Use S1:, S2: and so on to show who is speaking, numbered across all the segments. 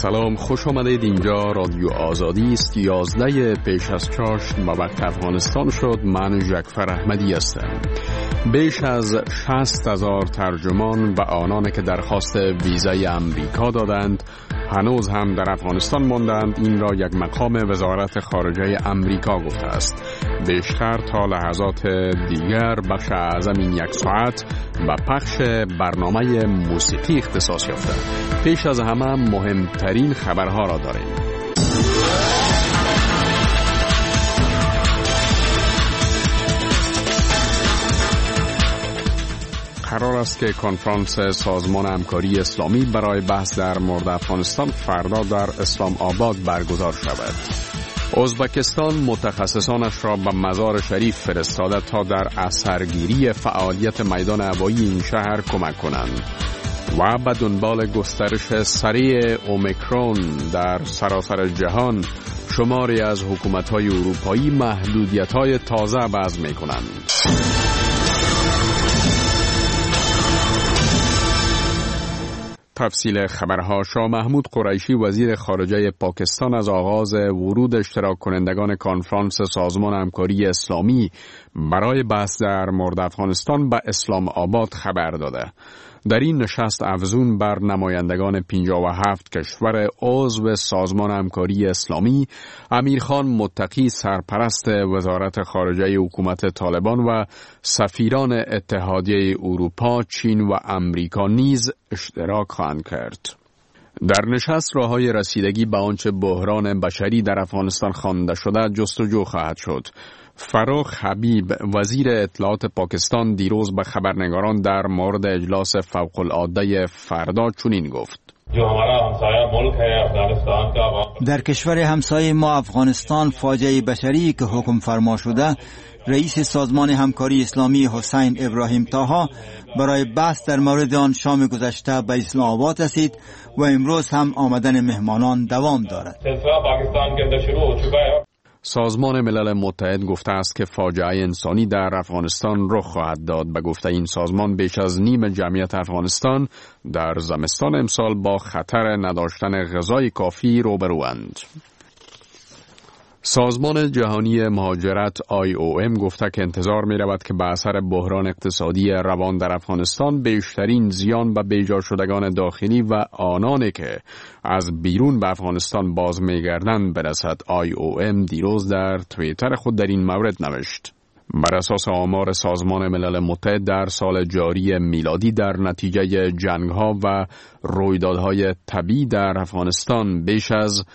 S1: سلام، خوش آمدید. اینجا رادیو آزادی است. 11 پیش از چاشت به وقت افغانستان شد. من جعفر احمدی هستم. بیش از 60,000 ترجمان و آنانی که درخواست ویزای امریکا دادند هنوز هم در افغانستان ماندند. این را یک مقام وزارت خارجه امریکا گفته است. بیشتر تا لحظات دیگر بخش اعظم این یک ساعت و پخش برنامه موسیقی اختصاص یافته. پیش از همه مهمترین خبرها را داریم. قرار است که کنفرانس سازمان همکاری اسلامی برای بحث در مورد افغانستان فردا در اسلام آباد برگزار شود. ازبکستان متخصصانش را به مزار شریف فرستاده تا در اثرگیری فعالیت میدان هوایی این شهر کمک کنند. و به دنبال گسترش سریع اومیکرون در سراسر جهان شماری از حکومت‌های اروپایی محدودیت‌های تازه وضع می‌کنند. تفصیل خبرها. شاه محمود قریشی وزیر خارجه پاکستان از آغاز ورود اشتراک کنندگان کنفرانس سازمان همکاری اسلامی برای بحث در مورد افغانستان به اسلام آباد خبر داده. در این نشست افزون بر نمایندگان 57 کشور عضو سازمان همکاری اسلامی، امیرخان متقی سرپرست وزارت خارجه حکومت طالبان و سفیران اتحادیه اروپا، چین و امریکا نیز اشتراک خواهند کرد. در نشست راه‌های رسیدگی به آنچه بحران بشری در افغانستان خوانده شده جستجو خواهد شد. فروخ حبیب وزیر اطلاعات پاکستان دیروز به خبرنگاران در مورد اجلاس فوق‌العاده فردا چنین گفت:
S2: در کشور همسایه ما افغانستان فاجعه بشری که حکم فرما شده، رئیس سازمان همکاری اسلامی حسین ابراهیم طاها برای بحث در مورد آن شام گذشته به اسلام آباد رسید و امروز هم آمدن مهمانان دوام دارد.
S1: سازمان ملل متحد گفته است که فاجعه انسانی در افغانستان رخ خواهد داد. به گفته این سازمان بیش از نیم جمعیت افغانستان در زمستان امسال با خطر نداشتن غذای کافی روبروند. سازمان جهانی مهاجرت IOM گفته که انتظار می رود که به اثر بحران اقتصادی روان در افغانستان بیشترین زیان به بیجا شدگان داخلی و آنانی که از بیرون به افغانستان باز می گردند برسد. IOM دیروز در توییتر خود در این مورد نوشت: بر اساس آمار سازمان ملل متحد در سال جاری میلادی در نتیجه جنگ‌ها و رویدادهای طبیعی در افغانستان بیش از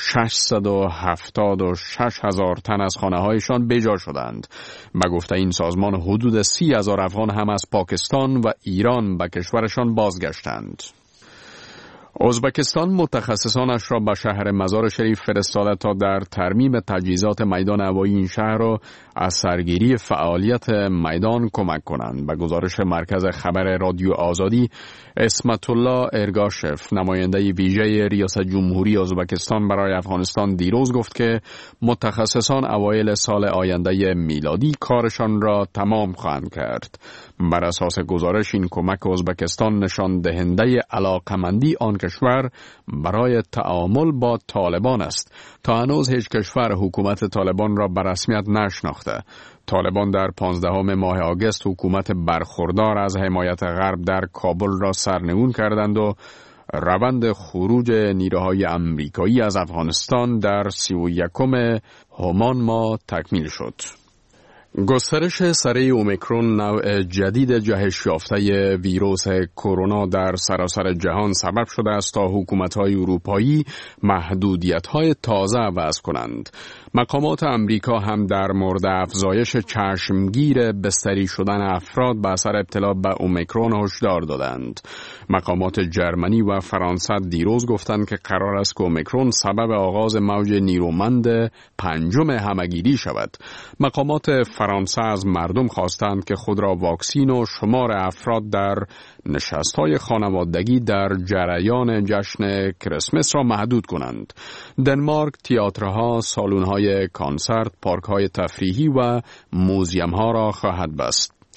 S1: 676,000 تن از خانه‌هایشان بیجا شدند. به گفته این سازمان حدود 30,000 افغان هم از پاکستان و ایران به کشورشان بازگشتند. ازبکستان متخصصانش را به شهر مزار شریف فرستاده تا در ترمیم تجهیزات میدان هوایی این شهر را از سرگیری فعالیت میدان کمک کنند. به گزارش مرکز خبر رادیو آزادی، اسمت الله ارگاشف نماینده ویژه ریاست جمهوری ازبکستان برای افغانستان دیروز گفت که متخصصان اوایل سال آینده میلادی کارشان را تمام خواهند کرد. بر اساس گزارش این کمک ازبکستان نشان دهنده علاقمندی آن کشور برای تعامل با طالبان است. تا هنوز هیچ کشور حکومت طالبان را به رسمیت نشناخته. طالبان در 15 ماه آگوست حکومت برخوردار از حمایت غرب در کابل را سرنگون کردند و روند خروج نیروهای امریکایی از افغانستان در 31 همان ماه تکمیل شد. گسترش سریع اومیکرون نوع جدید جهش یافته ویروس کرونا در سراسر جهان سبب شده است تا حکومت‌های اروپایی محدودیت‌های تازه وضع کنند. مقامات امریکا هم در مورد افزایش چشمگیر بستری شدن افراد به اثر ابتلا به اومیکرون هشدار دادند. مقامات جرمنی و فرانسه دیروز گفتند که قرار است که اومیکرون سبب آغاز موج نیرومند 5 همگیری شود. مقامات فرانسه از مردم خواستند که خود را واکسین و شمار افراد در نشست‌های خانوادگی در جریان جشن کریسمس را محدود کنند. دنمارک تئاترها، سالن‌های کنسرت، پارک‌های تفریحی و موزیم‌ها را خواهد بست.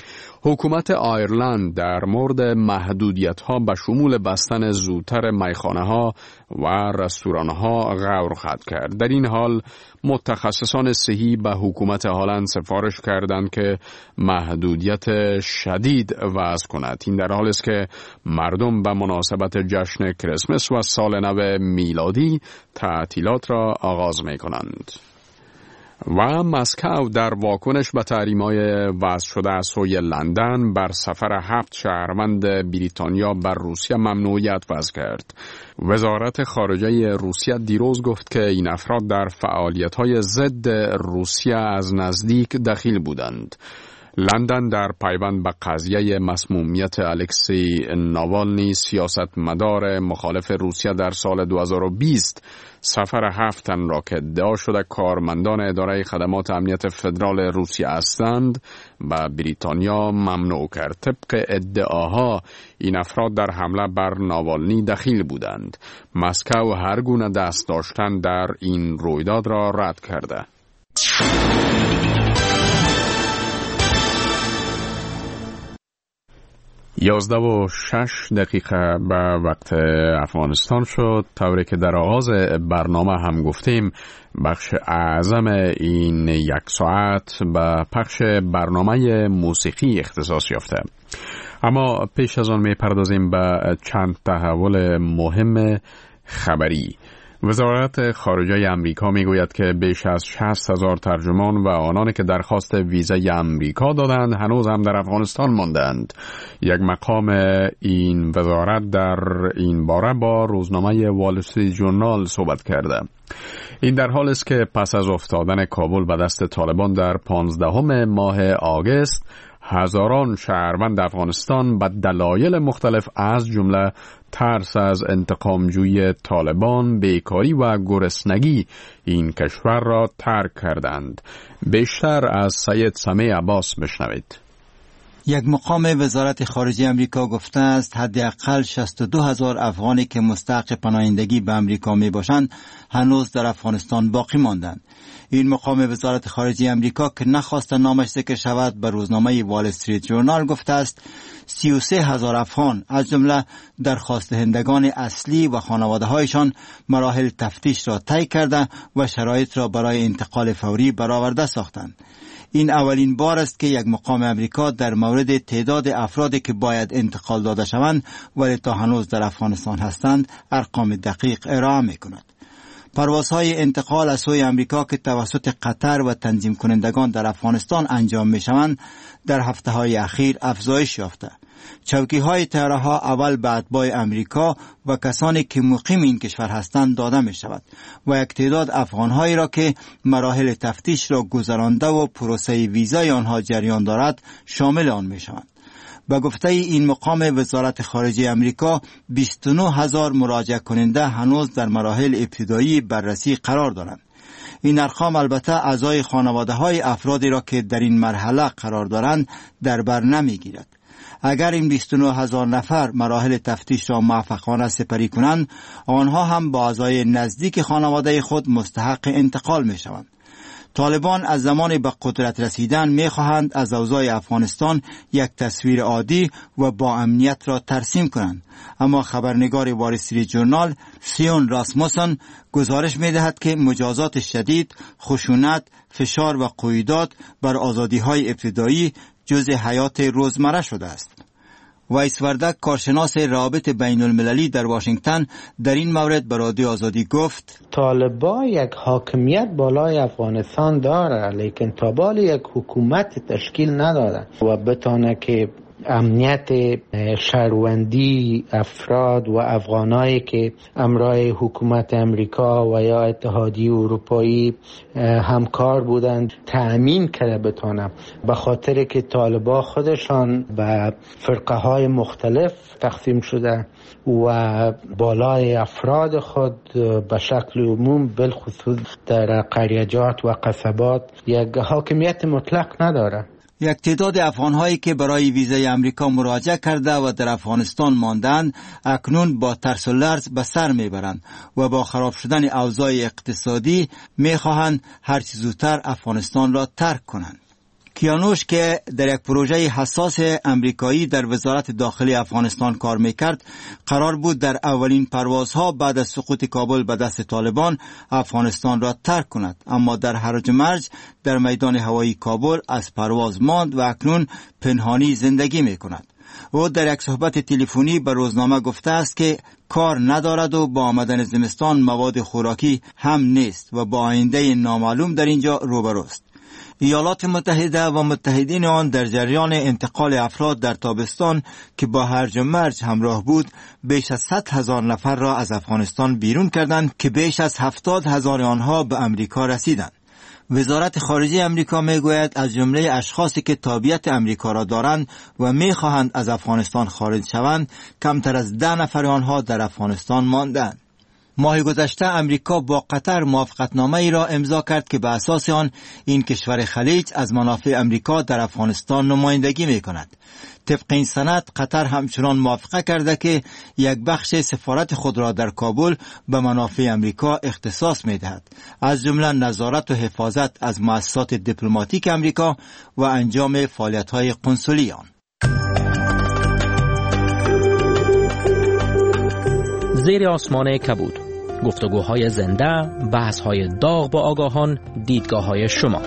S1: حکومت آیرلند در مورد محدودیت‌ها به شمول بستن زودتر میخانه‌ها و رستوران‌ها غور خواهد کرد. در این حال متخصصان صحی به حکومت هلند سفارش کردند که محدودیت شدید وضع کند. این در حالی است که مردم به مناسبت جشن کریسمس و سال نو میلادی تعطیلات را آغاز می کنند. و مسکو در واکنش به تحریم‌های وضع شده از سوی لندن بر سفر 7 شهروند بریتانیا بر روسیه ممنوعیت وضع کرد. وزارت خارجه روسیه دیروز گفت که این افراد در فعالیت‌های ضد روسیه از نزدیک دخیل بودند. لندن در پیوند به قضیه مسمومیت الکسی ناوالنی سیاستمدار مخالف روسیه در سال 2020 سفر 7 تن را که ادعا شده کارمندان اداره خدمات امنیت فدرال روسیه هستند به بریتانیا ممنوع کرد. طبق ادعاها این افراد در حمله بر ناوالنی دخیل بودند. مسکو هر گونه دست داشتن در این رویداد را رد کرده. 11:06 به وقت افغانستان شد. طوری که در آغاز برنامه هم گفتیم بخش اعظم این یک ساعت به پخش برنامه موسیقی اختصاص یافته. اما پیش از آن می پردازیم به چند تحول مهم خبری. وزارت خارجه امریکا میگوید که بیش از 60,000 ترجمان و آنانی که درخواست ویزای امریکا دادند هنوز هم در افغانستان ماندند. یک مقام این وزارت در این باره با روزنامه وال استریت ژورنال صحبت کرده. این در حال است که پس از افتادن کابل به دست طالبان در 15 ماه آگوست هزاران شهروند افغانستان به دلایل مختلف از جمله ترس از انتقامجویی طالبان، بیکاری و گرسنگی این کشور را ترک کردند. بیشتر از سید سمیع عباس بشنوید.
S2: یک مقام وزارت خارجه امریکا گفته است حداقل 62,000 افغانی که مستحق پناهندگی به امریکا می باشند هنوز در افغانستان باقی ماندند. این مقام وزارت خارجه امریکا که نخواست نامش ذکر شود به روزنامه وال استریت ژورنال گفته است 33,000 افغان از جمله درخواست دهندگان اصلی و خانواده هایشان مراحل تفتیش را طی کرده و شرایط را برای انتقال فوری برآورده ساختند. این اولین بار است که یک مقام امریکا در مورد تعداد افرادی که باید انتقال داده شوند ولی تا هنوز در افغانستان هستند ارقام دقیق ارائه می کند. پروازهای انتقال از سوی امریکا که توسط قطر و تنظیم کنندگان در افغانستان انجام می شوند در هفته‌های اخیر افزایش یافته. چوکی‌های طیاره‌ها اول به اتباع امریکا و کسانی که مقیم این کشور هستند داده می شود و یک تعداد افغان‌هایی را که مراحل تفتیش را گذرانده و پروسه ویزای آنها جریان دارد شامل آن می شوند. به گفته این مقام وزارت خارجه امریکا 29,000 مراجعه کننده هنوز در مراحل ابتدایی بررسی قرار دارند. این ارقام البته اعضای خانواده‌های افرادی را که در این مرحله قرار دارند در بر نمی‌گیرد. اگر این 29,000 نفر مراحل تفتیش را موفقانه سپری کنند آنها هم با اعضای نزدیک خانواده خود مستحق انتقال می‌شوند. طالبان از زمان به قدرت رسیدن می‌خواهند از اوضاع افغانستان یک تصویر عادی و با امنیت را ترسیم کنند، اما خبرنگار وال استریت ژورنال سیون راسموسن گزارش می‌دهد که مجازات شدید، خشونت، فشار و قیودات بر آزادی‌های ابتدایی جزء حیات روزمره شده است. وایس وردک کارشناس روابط بین المللی در واشنگتن در این مورد به رادیو آزادی گفت
S3: طالبان یک حاکمیت بالای افغانستان داره لیکن تا بال یک حکومت تشکیل نداره و بتونه که امنیت شهروندی افراد و افغانایی که امرای حکومت امریکا و یا اتحادیه اروپایی همکار بودند تأمین کرده بتونه، به خاطر که طالبان خودشان به فرقه های مختلف تقسیم شده و بالای افراد خود به شکل عموم بالخصوص در قریجات و قصبات یک حاکمیت مطلق نداره.
S2: یک تعداد افغان‌هایی که برای ویزای امریکا مراجعه کرده و در افغانستان ماندند اکنون با ترس و لرز به سر میبرند و با خراب شدن اوضاع اقتصادی میخواهند هر چه زودتر افغانستان را ترک کنند. کیانوش که در یک پروژه حساس امریکایی در وزارت داخلی افغانستان کار میکرد، قرار بود در اولین پروازها بعد از سقوط کابل به دست طالبان افغانستان را ترک کند، اما در هرج و مرج در میدان هوایی کابل از پرواز ماند و اکنون پنهانی زندگی میکند. او در یک صحبت تلفنی به روزنامه گفته است که کار ندارد و با آمدن زمستان مواد خوراکی هم نیست و با آینده نامعلوم در اینجا روبروست. ایالات متحده و متحدین آن در جریان انتقال افراد در تابستان که با هرج و مرج همراه بود، بیش از 100,000 نفر را از افغانستان بیرون کردند که بیش از 70,000 آنها به امریکا رسیدند. وزارت خارجه امریکا میگوید از جمله اشخاصی که تابعیت امریکا را دارند و میخواهند از افغانستان خارج شوند، کمتر از 10 نفر آنها در افغانستان ماندند. ماه گذشته امریکا با قطر موافقتنامه ای را امضا کرد که به اساس آن این کشور خلیج از منافع امریکا در افغانستان نمایندگی می کند. طبق این سند قطر همچنان موافقه کرده که یک بخش سفارت خود را در کابل به منافع امریکا اختصاص می دهد، از جمله نظارت و حفاظت از مؤسسات دیپلماتیک امریکا و انجام فعالیت‌های قنصلی آن.
S4: زیر آسمان کبود، گفتگوهای زنده، بحث‌های داغ با آگاهان، دیدگاه‌های شما.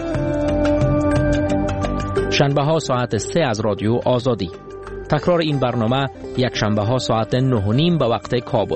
S4: شنبه ها ساعت 3 از رادیو آزادی. تکرار این برنامه یک شنبه ها ساعت 9:30 به وقت کابل.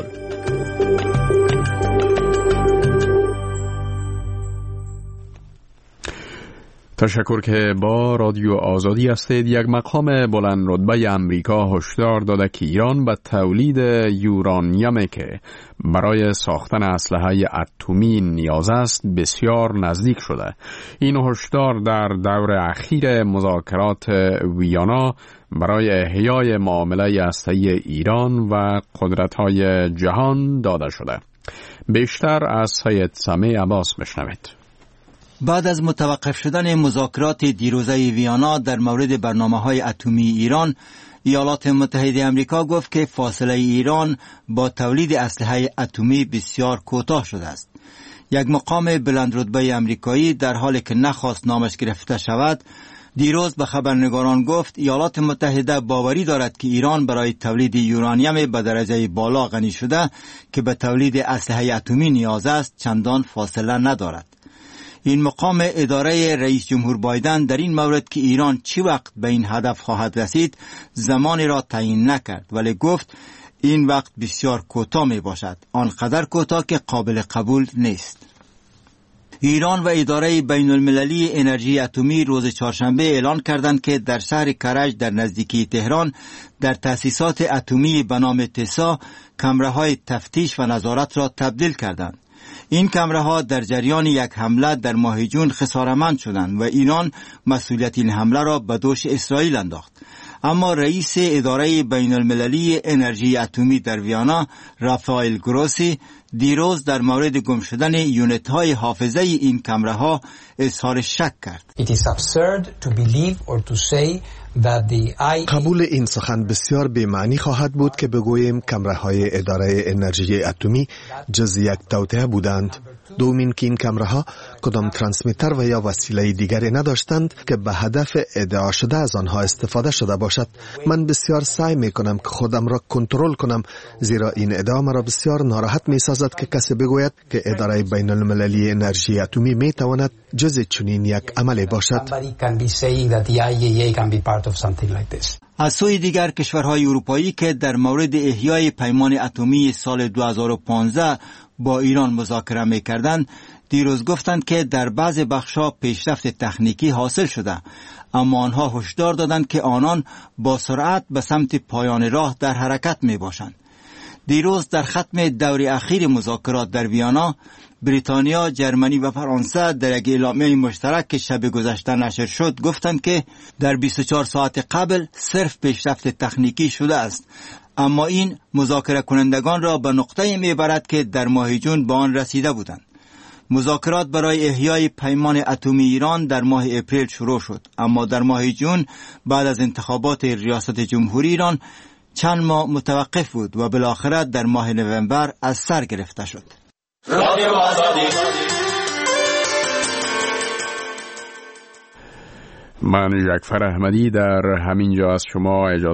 S1: تشکر که با رادیو آزادی هستید. یک مقام بلند رتبه امریکا هشدار داده که ایران به تولید یورانیومی که برای ساختن اسلحه اتمی نیاز است بسیار نزدیک شده. این هشدار در دور اخیر مذاکرات ویانا برای احیای معامله هسته‌ای ایران و قدرت‌های جهان داده شده. بیشتر از سید سمیع عباس بشنوید.
S2: بعد از متوقف شدن مذاکرات دیروزه ویانا در مورد برنامه‌های اتمی ایران، ایالات متحده آمریکا گفت که فاصله ایران با تولید اسلحه اتمی بسیار کوتاه شده است. یک مقام بلند رتبه آمریکایی در حالی که نخواست نامش گرفته شود، دیروز به خبرنگاران گفت ایالات متحده باوری دارد که ایران برای تولید یورانیم به درجه بالا غنی شده که به تولید اسلحه اتمی نیاز است چندان فاصله ندارد. این مقام اداره رئیس جمهور بایدن در این مورد که ایران چی وقت به این هدف خواهد رسید زمانی را تعیین نکرد، ولی گفت این وقت بسیار کوتاه می باشد، آنقدر کوتاه که قابل قبول نیست. ایران و اداره بین المللی انرژی اتمی روز چهارشنبه اعلان کردند که در شهر کرج در نزدیکی تهران در تأسیسات اتمی به نام تسا کامراهای تفتیش و نظارت را تبدیل کردند. این کامراها در جریان یک حمله در ماه جون خساره‌مند شدند و ایران مسئولیت این حمله را به دوش اسرائیل انداخت. اما رئیس اداره بین المللی انرژی اتمی در ویانا رافائل گروسی دیروز در مورد گم شدن یونیت های حافظه این کامراها اظهار شک کرد.
S5: قبول این سخن بسیار بی‌معنی خواهد بود که بگوییم کامراهای اداره انرژی اتمی جز یک توطئه بودند. دومین که این کامراها کدام ترانسمیتر و یا وسیله دیگری نداشتند که به هدف ادعا شده از آنها استفاده شده باشد. من بسیار سعی می کنم که خودم را کنترل کنم، زیرا این ادعا مرا بسیار ناراحت می سازد که کسی بگوید که اداره بین المللی انرژی اتمی می تواند جز چنین یک عملی باشد.
S2: از سوی دیگر کشورهای اروپایی که در مورد احیای پیمان اتمی سال 2015 با ایران مذاکره می‌کردند، دیروز گفتند که در بعض بخش‌ها پیشرفت تکنیکی حاصل شده، اما آنها هشدار دادند که آنان با سرعت به سمت پایان راه در حرکت می‌باشند. دیروز در ختم دور اخیر مذاکرات در ویانا، بریتانیا، جرمنی و فرانسه در یک اعلامیه مشترک که شب گذشته نشر شد گفتند که در 24 ساعت قبل صرف پیشرفت تکنیکی شده است، اما این مذاکره کنندگان را به نقطه‌ای میبرد که در ماه جون به آن رسیده بودند. مذاکرات برای احیای پیمان اتمی ایران در ماه اپریل شروع شد، اما در ماه جون بعد از انتخابات ریاست جمهوری ایران چند ماه متوقف بود و بالاخره در ماه نوامبر از سر گرفته شد.
S1: من جعفر احمدی در همین جا از شما اجازه